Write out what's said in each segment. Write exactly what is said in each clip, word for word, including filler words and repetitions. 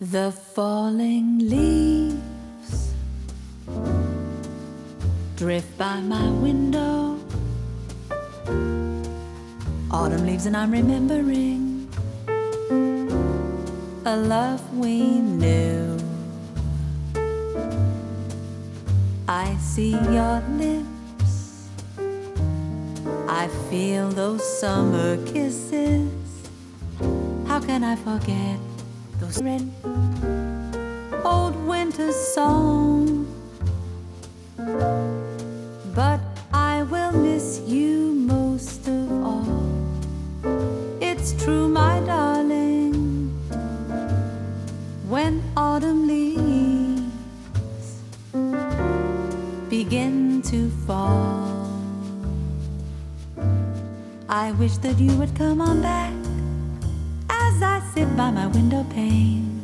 The falling leaves drift by my window. Autumn leaves and I'm remembering a love we knew. I see your lips, I feel those summer kisses. How can I forget those red old winter songs? But I will miss you most of all. It's true, my darling, when autumn leaves begin to fall, I wish that you would come on back as I sit by my window pane.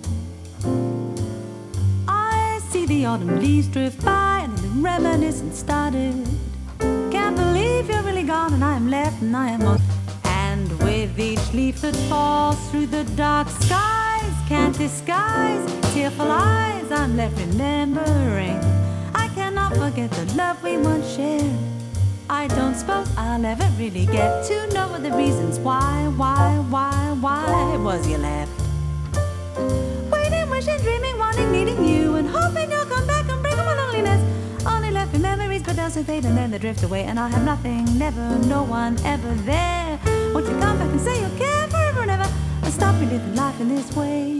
I see the autumn leaves drift by and the reminiscence started. Can't believe you're really gone and I am left and I am on. And with each leaf that falls through the dark skies, can't disguise tearful eyes, I'm left remembering. I cannot forget the love we once shared. I don't suppose I'll ever really get to know the reasons why, why, why, why was you left? Waiting, wishing, dreaming, wanting, needing you, and hoping you'll come back and bring my loneliness. Only left with memories, but they'll soon fade and then they drift away, and I'll have nothing, never, no one ever there. Won't you come back and say you'll care forever and ever, and stop me living life in this way?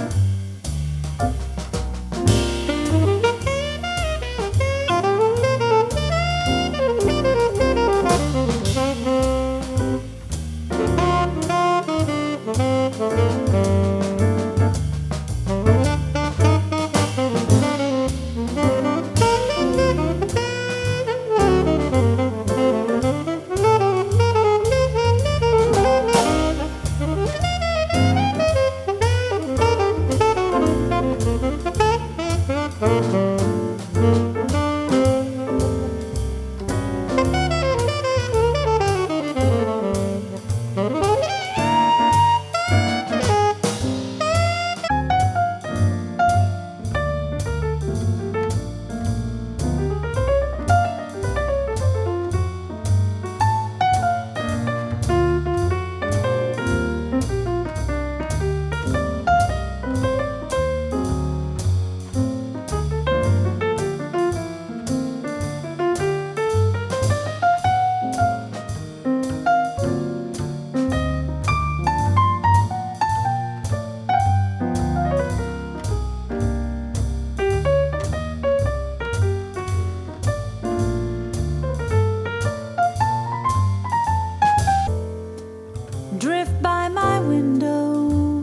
Drift by my window,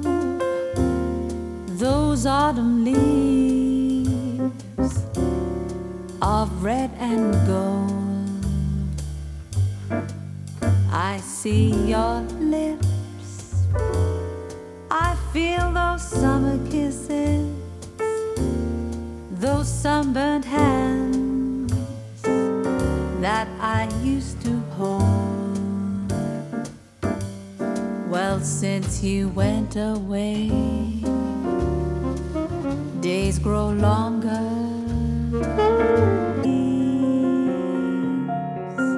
those autumn leaves of red and gold. I see your lips, I feel those summer kisses, those sunburned hands that I used to hold. Well, since you went away, days grow longer,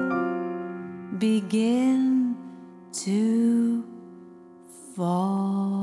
leaves begin to fall.